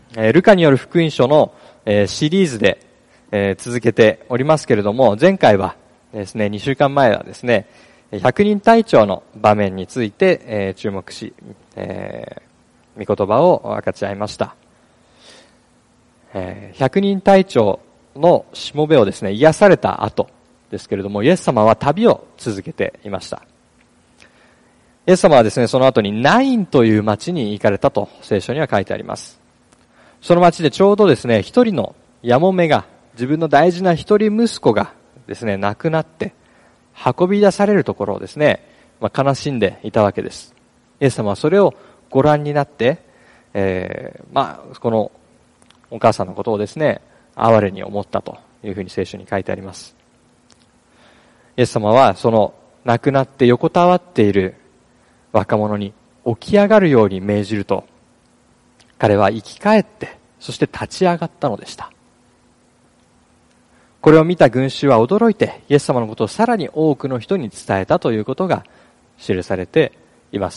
ルカによる福音書のシリーズで続けておりますけれども、前回はですね、2週間前はですね、100人隊長の場面について注目し、御言葉を分かち合いました。100人隊長のしもべをですね、癒された後ですけれども、イエス様は旅を続けていました。イエス様はですね、その後にナインという町に行かれたと聖書には書いてあります。その町でちょうどですね、一人のやもめが、自分の大事な一人息子がですね、亡くなって運び出されるところをですね、悲しんでいたわけです。イエス様はそれをご覧になって、このお母さんのことをですね、哀れに思ったというふうに聖書に書いてあります。イエス様はその亡くなって横たわっている若者に起き上がるように命じると、彼は生き返って、そして立ち上がったのでした。これを見た群衆は驚いて、イエス様のことをさらに多くの人に伝えたということが記されています。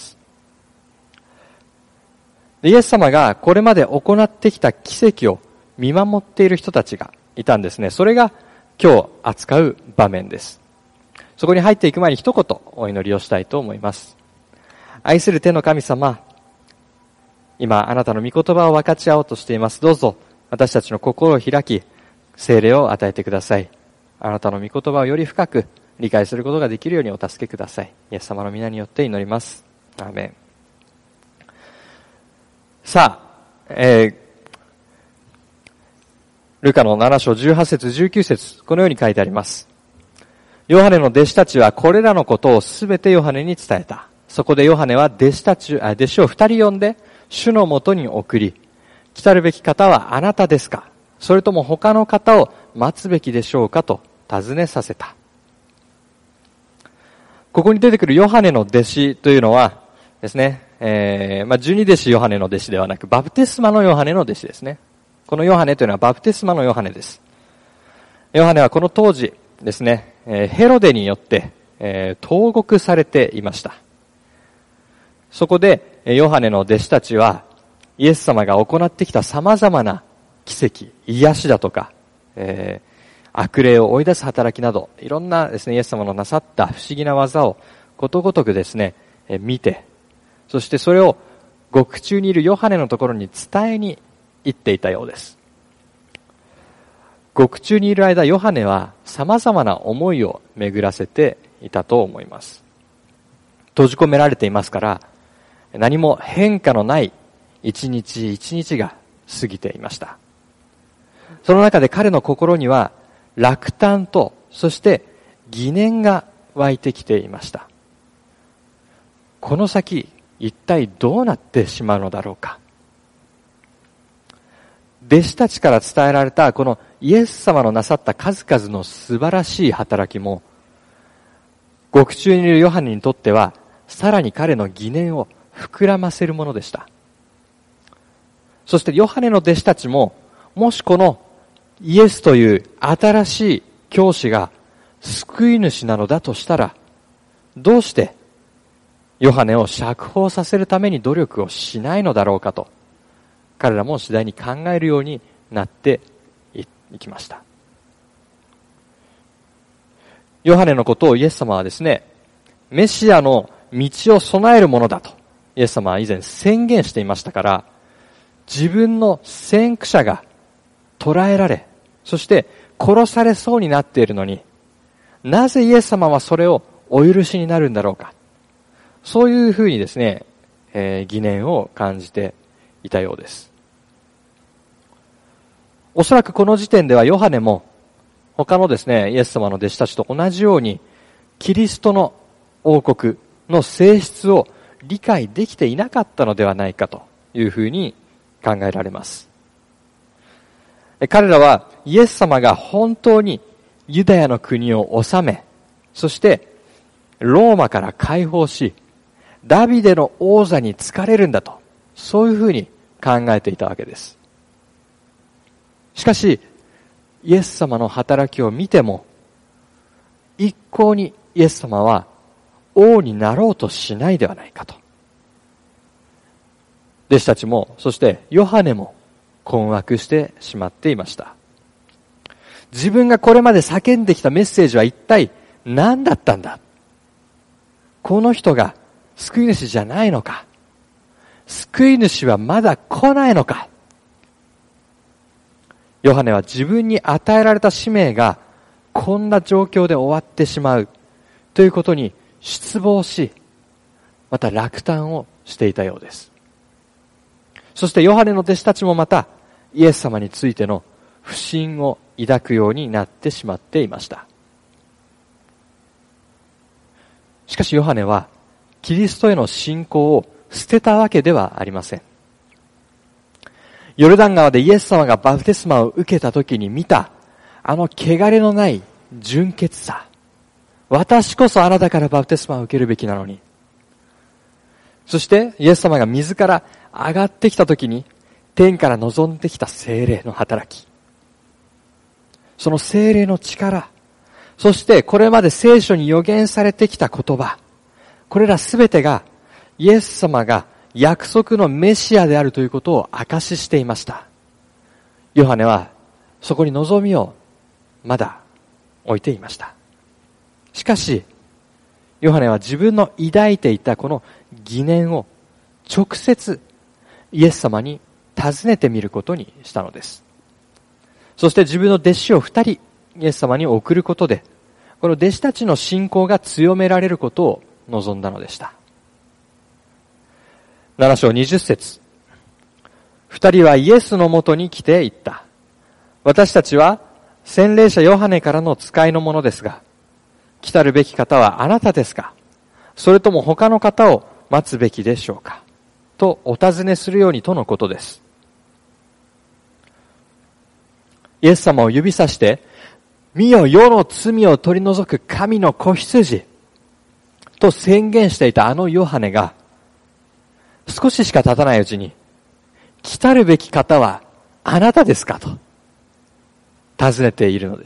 イエス様がこれまで行ってきた奇跡を見守っている人たちがいたんですね。それが今日扱う場面です。そこに入っていく前に一言お祈りをしたいと思います。愛する天の神様、今あなたの御言葉を分かち合おうとしています。どうぞ私たちの心を開き、聖霊を与えてください。あなたの御言葉をより深く理解することができるようにお助けください。イエス様の皆によって祈ります。アーメン。さあ、ルカの7章18節19節、このように書いてあります。ヨハネの弟子たちはこれらのことをすべてヨハネに伝えた。そこでヨハネは弟子を2人呼んで主のもとに送り、来たるべき方はあなたですか、それとも他の方を待つべきでしょうかと尋ねさせた。ここに出てくるヨハネの弟子というのはですね、十二弟子ヨハネの弟子ではなく、バプテスマのヨハネの弟子ですね。このヨハネというのはバプテスマのヨハネです。ヨハネはこの当時ですね、ヘロデによって、投獄されていました。そこでヨハネの弟子たちはイエス様が行ってきた様々な奇跡、癒しだとか、悪霊を追い出す働きなど、いろんなですね、イエス様のなさった不思議な技をことごとくですね、見て、そしてそれを獄中にいるヨハネのところに伝えに行っていたようです。獄中にいる間、ヨハネは様々な思いを巡らせていたと思います。閉じ込められていますから、何も変化のない一日一日が過ぎていました。その中で彼の心には落胆と、そして疑念が湧いてきていました。この先、一体どうなってしまうのだろうか。弟子たちから伝えられたこのイエス様のなさった数々の素晴らしい働きも、獄中にいるヨハネにとってはさらに彼の疑念を膨らませるものでした。そしてヨハネの弟子たちも、もしこのイエスという新しい教師が救い主なのだとしたら、どうしてヨハネを釈放させるために努力をしないのだろうかと、彼らも次第に考えるようになっていきました。ヨハネのことをイエス様はですね、メシアの道を備えるものだとイエス様は以前宣言していましたから、自分の先駆者が捕らえられ、そして殺されそうになっているのに、なぜイエス様はそれをお許しになるんだろうか。そういうふうにですね、疑念を感じていたようです。おそらくこの時点ではヨハネも他のですね、イエス様の弟子たちと同じようにキリストの王国の性質を理解できていなかったのではないかというふうに考えられます。彼らはイエス様が本当にユダヤの国を治め、そしてローマから解放し、ダビデの王座に就かれるんだと、そういうふうに考えていたわけです。しかしイエス様の働きを見ても、一向にイエス様は王になろうとしないではないかと。弟子たちも、そしてヨハネも困惑してしまっていました。自分がこれまで叫んできたメッセージは一体何だったんだ。この人が救い主じゃないのか。救い主はまだ来ないのか。ヨハネは自分に与えられた使命がこんな状況で終わってしまうということに失望し、また落胆をしていたようです。そしてヨハネの弟子たちもまたイエス様についての不信を抱くようになってしまっていました。しかしヨハネはキリストへの信仰を捨てたわけではありません。ヨルダン川でイエス様がバプテスマを受けた時に見たあの汚れのない純潔さ。私こそあなたからバプテスマを受けるべきなのに。そしてイエス様が水から上がってきた時に天から望んできた聖霊の働き。その聖霊の力。そしてこれまで聖書に予言されてきた言葉。これらすべてがイエス様が約束のメシアであるということを証ししていました。ヨハネはそこに望みをまだ置いていました。しかし、ヨハネは自分の抱いていたこの疑念を直接イエス様に尋ねてみることにしたのです。そして自分の弟子を2人イエス様に送ることで、この弟子たちの信仰が強められることを望んだのでした。7章20節。2人はイエスのもとに来て言った。私たちは洗礼者ヨハネからの使いのものですが、来たるべき方はあなたですか、それとも他の方を待つべきでしょうか、とお尋ねするようにとのことです。イエス様を指さして、見よ世の罪を取り除く神の子羊と宣言していたあのヨハネが、少ししか経たないうちに、来たるべき方はあなたですかと尋ねているのです。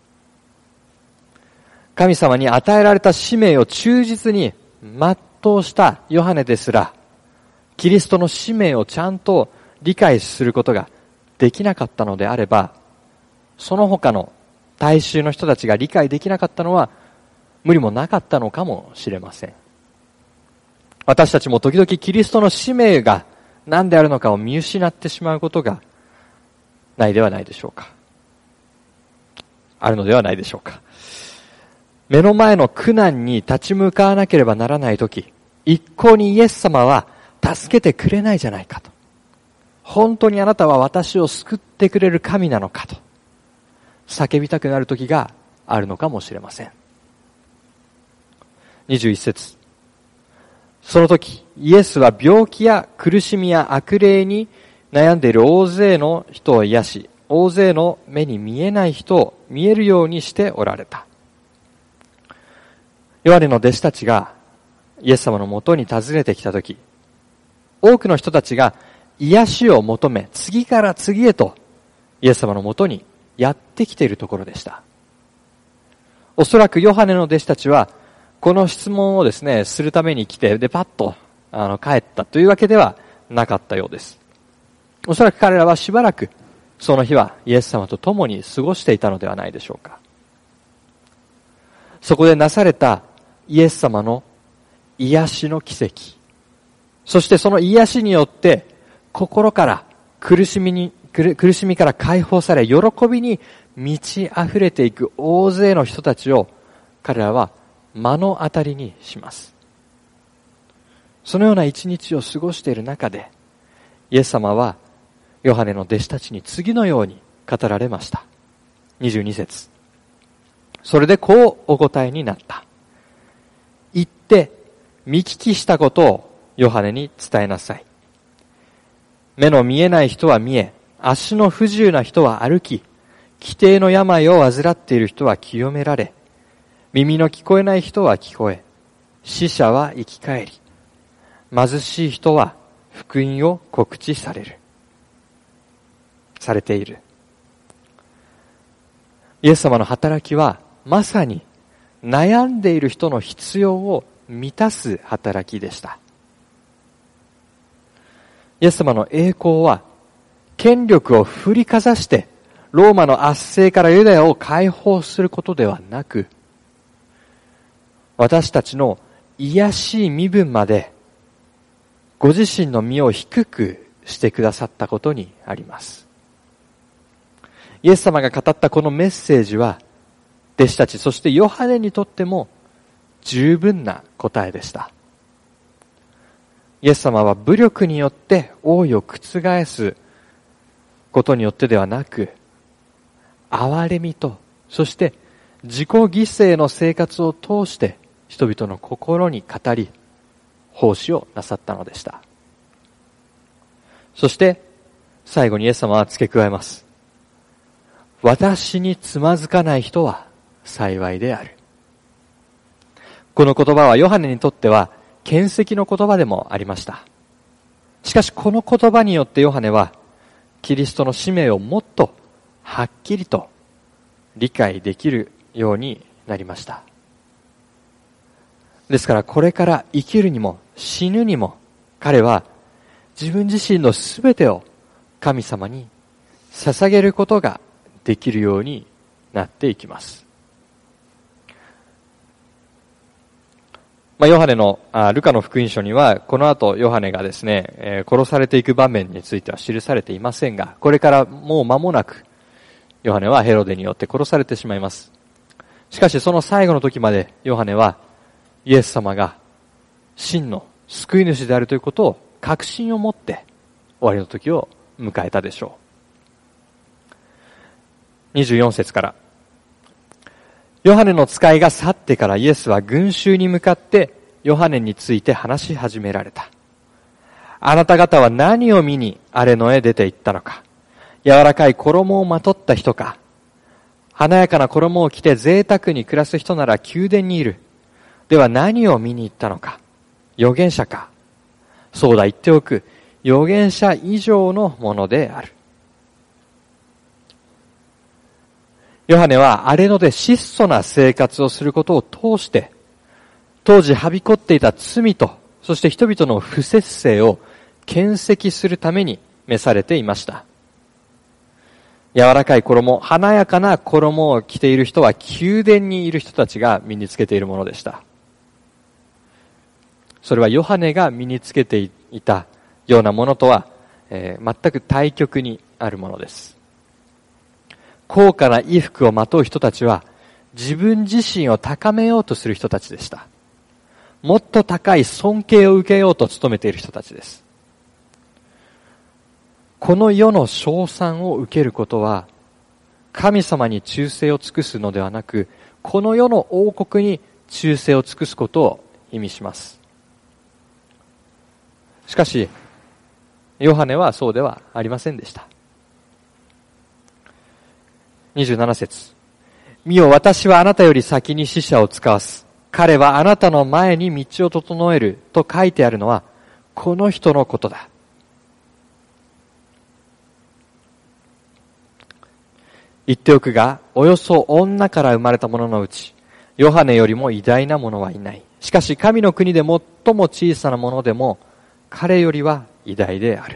神様に与えられた使命を忠実に全うしたヨハネですら、キリストの使命をちゃんと理解することができなかったのであれば、その他の大衆の人たちが理解できなかったのは無理もなかったのかもしれません。私たちも時々キリストの使命が何であるのかを見失ってしまうことがないではないでしょうか。あるのではないでしょうか。目の前の苦難に立ち向かわなければならないとき、一向にイエス様は助けてくれないじゃないかと。本当にあなたは私を救ってくれる神なのかと叫びたくなるときがあるのかもしれません。21節。その時、イエスは病気や苦しみや悪霊に悩んでいる大勢の人を癒し、大勢の目に見えない人を見えるようにしておられた。ヨハネの弟子たちがイエス様のもとに訪ねてきたとき、多くの人たちが癒しを求め、次から次へとイエス様のもとにやってきているところでした。おそらくヨハネの弟子たちは、この質問をですね、するために来て、で、パッと帰ったというわけではなかったようです。おそらく彼らはしばらく、その日はイエス様と共に過ごしていたのではないでしょうか。そこでなされたイエス様の癒しの奇跡。そしてその癒しによって、心から苦しみから解放され、喜びに満ち溢れていく大勢の人たちを、彼らは目の当たりにします。そのような一日を過ごしている中で、イエス様はヨハネの弟子たちに次のように語られました。22節。それでこうお答えになった。行って見聞きしたことをヨハネに伝えなさい。目の見えない人は見え、足の不自由な人は歩き、奇貞の病を患っている人は清められ、耳の聞こえない人は聞こえ、死者は生き返り、貧しい人は福音を告知されている。イエス様の働きはまさに悩んでいる人の必要を満たす働きでした。イエス様の栄光は権力を振りかざしてローマの圧政からユダヤを解放することではなく、私たちの卑しい身分までご自身の身を低くしてくださったことにあります。イエス様が語ったこのメッセージは、弟子たち、そしてヨハネにとっても十分な答えでした。イエス様は武力によって王位を覆すことによってではなく、憐れみと、そして自己犠牲の生活を通して人々の心に語り、奉仕をなさったのでした。そして最後にイエス様は付け加えます。私につまずかない人は幸いである。この言葉はヨハネにとっては検責の言葉でもありました。しかしこの言葉によってヨハネはキリストの使命をもっとはっきりと理解できるようになりました。ですからこれから生きるにも死ぬにも彼は自分自身のすべてを神様に捧げることができるようになっていきます。ヨハネのルカの福音書にはこの後ヨハネがですね、殺されていく場面については記されていませんが、これからもう間もなくヨハネはヘロデによって殺されてしまいます。しかしその最後の時までヨハネはイエス様が真の救い主であるということを確信を持って終わりの時を迎えたでしょう。24節から。ヨハネの使いが去ってからイエスは群衆に向かってヨハネについて話し始められた。あなた方は何を見に荒れ野へ出て行ったのか。柔らかい衣をまとった人か。華やかな衣を着て贅沢に暮らす人なら宮殿にいる。では何を見に行ったのか。預言者か。そうだ言っておく。預言者以上のものである。ヨハネは荒れ野で質素な生活をすることを通して、当時はびこっていた罪と、そして人々の不節制を検責するために召されていました。柔らかい衣、華やかな衣を着ている人は宮殿にいる人たちが身につけているものでした。それはヨハネが身につけていたようなものとは、全く対極にあるものです。高価な衣服をまとう人たちは自分自身を高めようとする人たちでした。もっと高い尊敬を受けようと努めている人たちです。この世の称賛を受けることは神様に忠誠を尽くすのではなく、この世の王国に忠誠を尽くすことを意味します。しかしヨハネはそうではありませんでした。27節。見よ、私はあなたより先に使者を使わす。彼はあなたの前に道を整えると書いてあるのはこの人のことだ。言っておくが、およそ女から生まれた者のうち、ヨハネよりも偉大な者はいない。しかし神の国で最も小さな者でも彼よりは偉大である。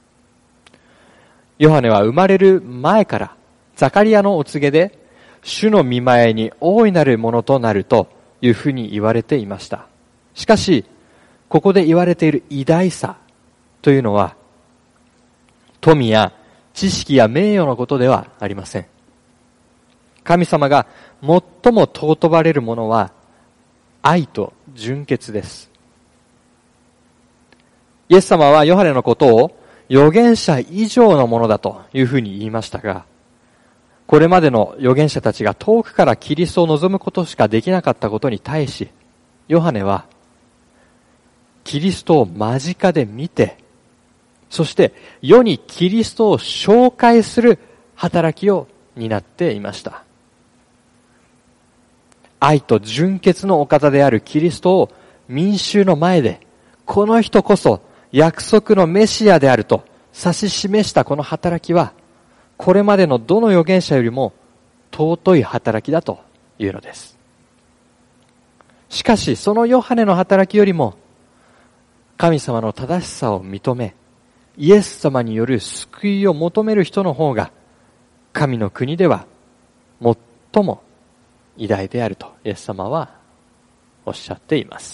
ヨハネは生まれる前からザカリアのお告げで、主の御前に大いなるものとなるというふうに言われていました。しかし、ここで言われている偉大さというのは、富や知識や名誉のことではありません。神様が最も尊ばれるものは、愛と純潔です。イエス様はヨハネのことを預言者以上のものだというふうに言いましたが、これまでの預言者たちが遠くからキリストを望むことしかできなかったことに対し、ヨハネはキリストを間近で見て、そして世にキリストを紹介する働きを担っていました。愛と純潔のお方であるキリストを民衆の前で、この人こそ約束のメシアであると指し示したこの働きは、これまでのどの預言者よりも尊い働きだというのです。しかしそのヨハネの働きよりも神様の正しさを認め、 イエス様による救いを求める人の方が神の国では最も偉大であるとイエス様はおっしゃっています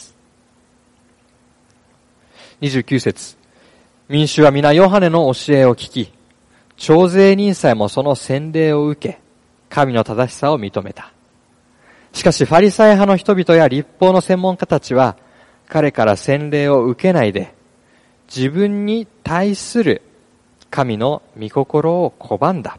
。29節、民衆は皆ヨハネの教えを聞き、徴税人さえもその洗礼を受け、神の正しさを認めた。しかしファリサイ派の人々や律法の専門家たちは彼から洗礼を受けないで、自分に対する神の御心を拒んだ。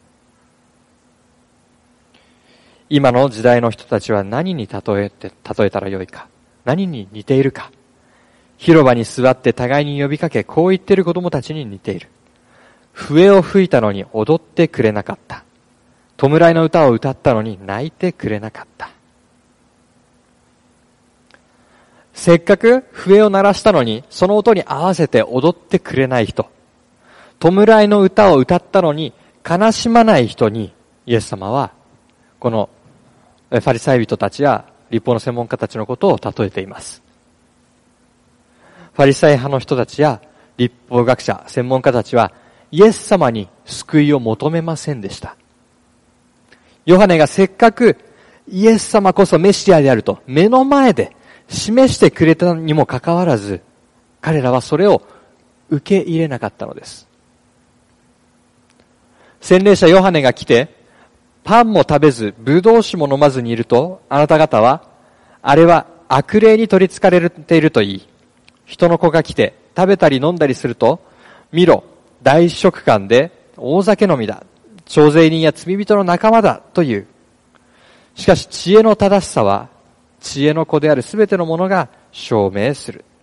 今の時代の人たちは何に例えたらよいか、何に似ているか。広場に座って互いに呼びかけ、こう言っている子供たちに似ている。笛を吹いたのに踊ってくれなかった。弔いの歌を歌ったのに泣いてくれなかった。せっかく笛を鳴らしたのに、その音に合わせて踊ってくれない人。弔いの歌を歌ったのに悲しまない人に、イエス様は、このファリサイ人たちや律法の専門家たちのことを例えています。ファリサイ派の人たちや律法学者、専門家たちは、イエス様に救いを求めませんでした。ヨハネがせっかくイエス様こそメシアであると目の前で示してくれたにもかかわらず、彼らはそれを受け入れなかったのです。洗礼者ヨハネが来て、パンも食べず、ブドウ酒も飲まずにいると、あなた方は、あれは悪霊に取り憑かれていると言い、人の子が来て食べたり飲んだりすると、見ろ、大食漢で大酒飲みだ。徴税人や罪人の仲間だという。しかし知恵の正しさは、知恵の子であるすべてのものが証明する。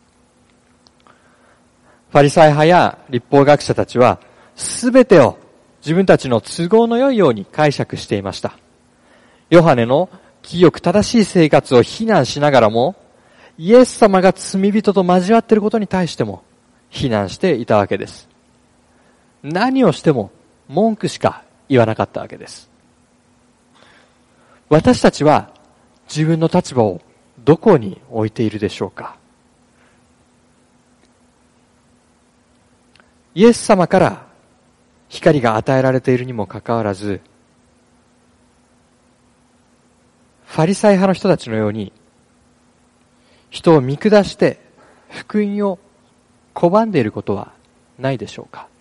ファリサイ派や律法学者たちは、すべてを自分たちの都合の良いように解釈していました。ヨハネの清く正しい生活を非難しながらも、イエス様が罪人と交わっていることに対しても非難していたわけです。何をしても文句しか言わなかったわけです。私たちは自分の立場をどこに置いているでしょうか。イエス様から光が与えられているにもかかわらず、ファリサイ派の人たちのように人を見下して福音を拒んでいることはないでしょうか。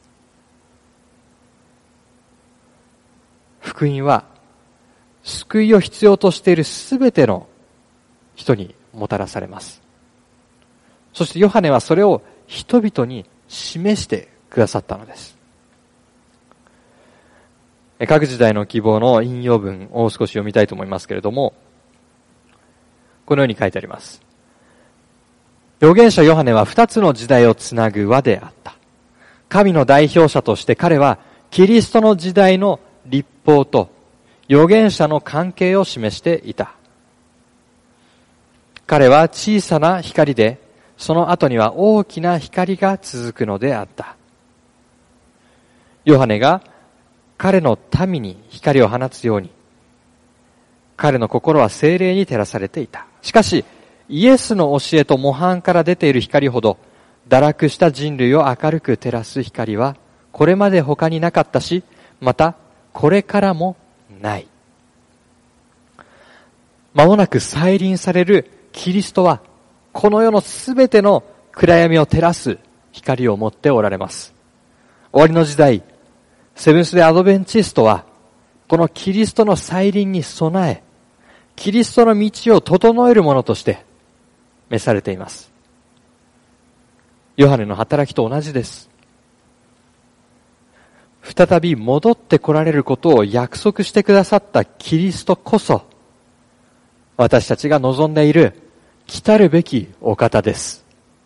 福音は救いを必要としているすべての人にもたらされます。そしてヨハネはそれを人々に示してくださったのです。各時代の希望の引用文を少し読みたいと思いますけれども、このように書いてあります。預言者ヨハネは2つの時代をつなぐ輪であった。神の代表者として彼はキリストの時代の律法と預言者の関係を示していた。彼は小さな光で、その後には大きな光が続くのであった。ヨハネが彼の民に光を放つように、彼の心は聖霊に照らされていた。しかし、イエスの教えと模範から出ている光ほど、堕落した人類を明るく照らす光は、これまで他になかったし、また、これからもない。間もなく再臨されるキリストは、この世のすべての暗闇を照らす光を持っておられます。終わりの時代、セブンス・デ・アドベンチストは、このキリストの再臨に備え、キリストの道を整えるものとして召されています。ヨハネの働きと同じです。再び戻って来られることを約束してくださったキリストこそ、私たちが望んでいる来たるべきお方です。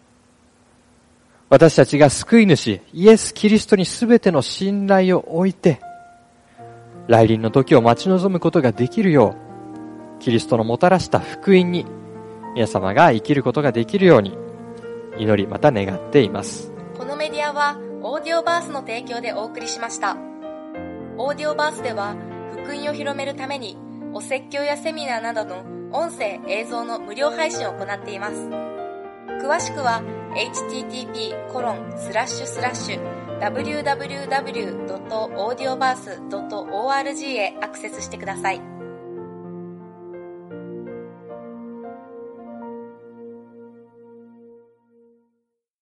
私たちが救い主、イエス・キリストにすべての信頼を置いて、来臨の時を待ち望むことができるよう、キリストのもたらした福音に、皆様が生きることができるように、祈りまた願っています。 このメディアは、オーディオバースの提供でお送りしました。オーディオバースでは、福音を広めるために、お説教やセミナーなどの音声・映像の無料配信を行っています。詳しくは、 http://www.audioverse.org へアクセスしてください。